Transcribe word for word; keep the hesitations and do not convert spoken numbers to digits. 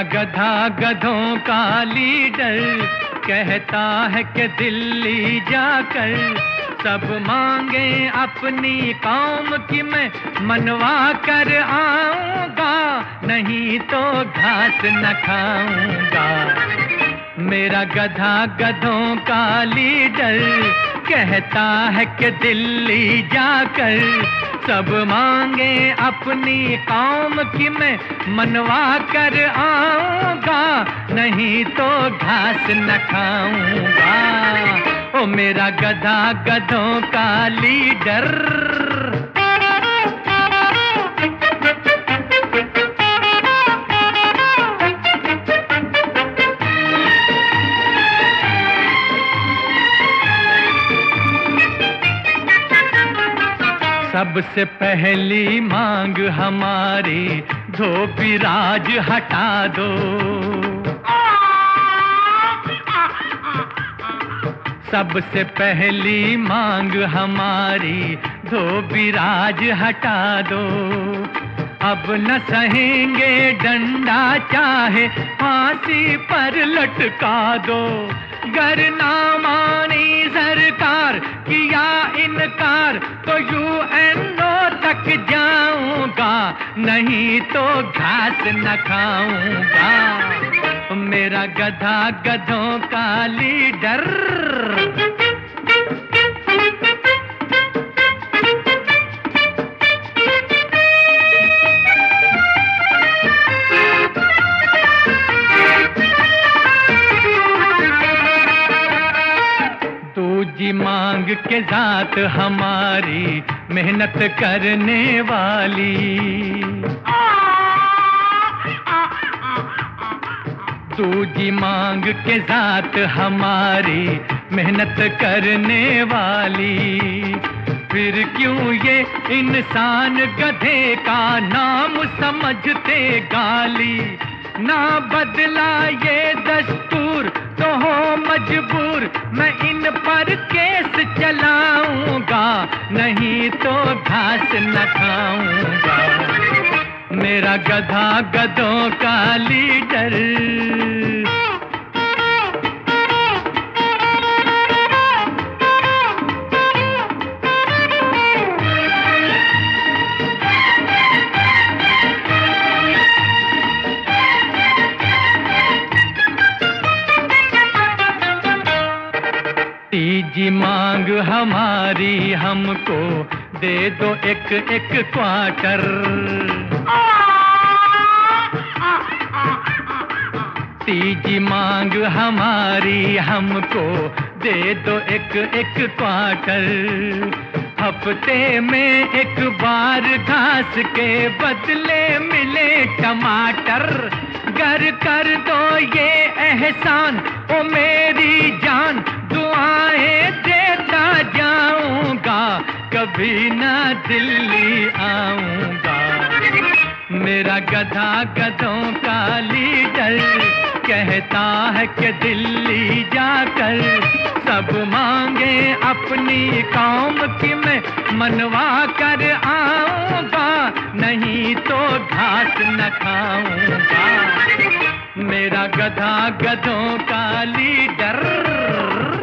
गधा गधों का लीडर कहता है कि दिल्ली जाकर सब मांगे अपनी कौम की मैं मनवा कर आऊंगा, नहीं तो घास न खाऊंगा। मेरा गधा गधों का लीडर कहता है कि दिल्ली जाकर सब मांगे अपनी कौम की मैं मनवा कर आऊंगा, नहीं तो घास न खाऊंगा। ओ मेरा गधा गधों का लीडर। सबसे पहली मांग हमारी धोबी राज हटा दो। सबसे पहली मांग हमारी धोबी राज हटा दो। अब न सहेंगे डंडा चाहे फांसी पर लटका दो। गर ना मानी सरकार किया इनकार तो यूएनओ तक जाऊंगा, नहीं तो घास न खाऊंगा। मेरा गधा गधों का लीडर। दूजी मांग के साथ हमारी मेहनत करने वाली। दूजी मांग के साथ हमारी मेहनत करने वाली। फिर क्यों ये इंसान गधे का नाम समझते गाली। ना बदला ये दस्तूर तो हो मजबूर मैं इन पर केस चलाऊंगा, नहीं तो घास न खाऊंगा। मेरा गधा गधों का लीडर। तीजी मांग हमारी हमको दे दो एक एक क्वार्टर। तीजी मांग हमारी हमको दे दो एक एक क्वार्टर। हफ्ते में एक बार घास के बदले मिले टमाटर। गर कर दो ये एहसान ओ मेरी जान, दुआएं देता जाऊंगा, कभी ना दिल्ली आऊंगा। मेरा गधा गधों का लीडर कहता है कि दिल्ली जाकर सब मांगे अपनी कौम की मैं मनवा कर आऊंगा, नहीं तो घास न खाऊंगा। मेरा गधा गधों का लीडर।